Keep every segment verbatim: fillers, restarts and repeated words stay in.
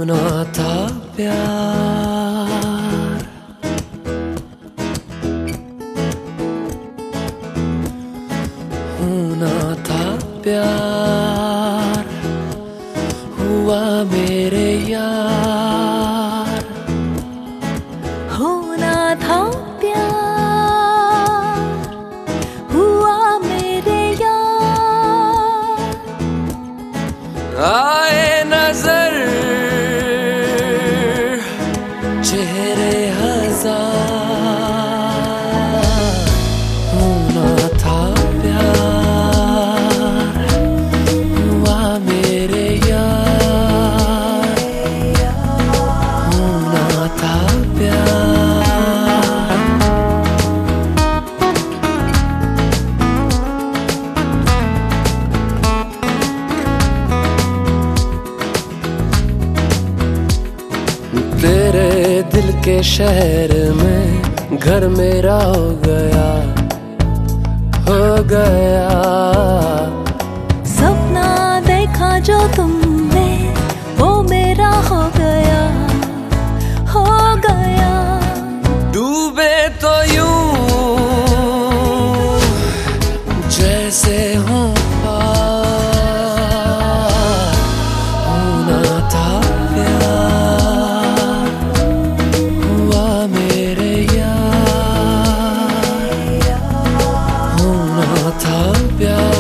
होना था प्यार, होना था प्यार, हुआ मेरे यार। होना था प्यार, हुआ मेरे यार। आए नजर चेहरे हजार, होना था प्यार, हुआ मेरे यार। होना था प्यार। तेरे दिल के शहर में घर मेरा हो गया, हो गया। सपना देखा जो तुमने वो मेरा हो गया, हो गया। डूबे तो यूं जैसे हों पार, होना था प्यार, हुआ मेरे यार। होना था प्यार।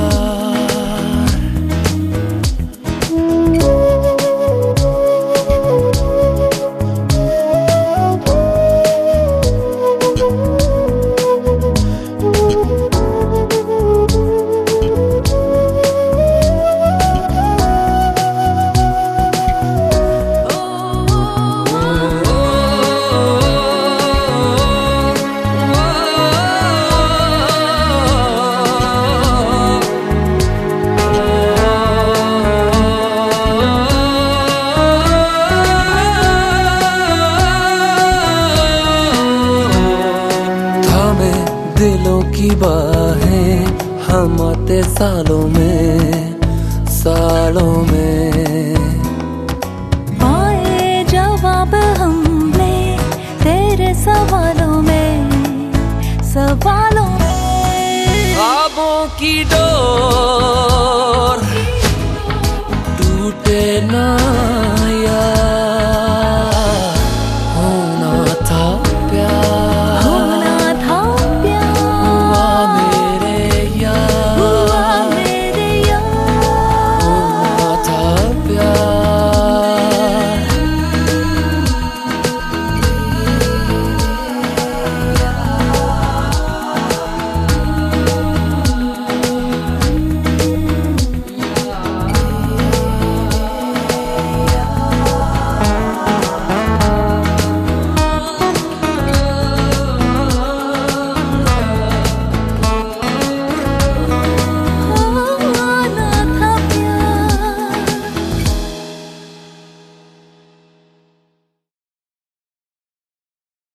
दिलों की बाहें हम आते सालों में, सालों में। पाए जवाब हमने तेरे सवालों में, सवालों में। ख्वाबों की डोर टूटे ना